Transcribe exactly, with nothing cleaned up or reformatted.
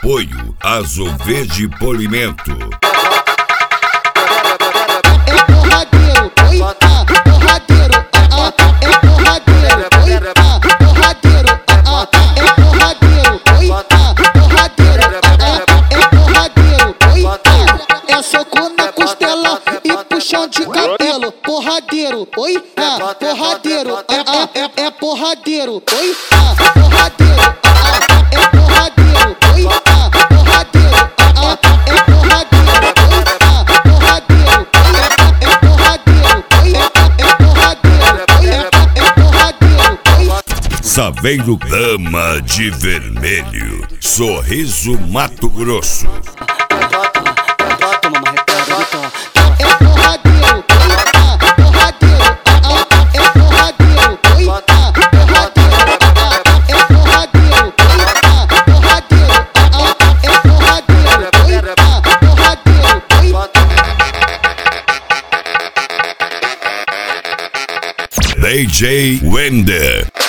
Apoio Azul Verde Polimento. É porradeiro, oi, ah, porradeiro, ah, ah, é porradeiro, oi, ah, porradeiro, ah, ah, é porradeiro, oi, ah, porradeiro, ah, ah, é porradeiro, oi, ah, é soco na costela e puxão de cabelo, porradeiro, oi, ah, porradeiro, ah, ah, é, é porradeiro, oi, ah, porradeiro, ah, ah, é porradeiro, oi, ah, porradeiro, ah, ah, é porradeiro, oi, ah, porradeiro, é porradeiro, oi, é porradeiro, oi, é porradeiro, oi. Saveiro Dama de Vermelho, Sorriso Mato Grosso. Toma marretada, Vitão. É porradeiro, oi, ah, porradeiro, ah, ah, é porradeiro, oi, ah, porradeiro, ah, ah, é porradeiro, oi, ah, porradeiro, ah, ah, é porradeiro, oi, ah, porradeiro, oi. D J Wender.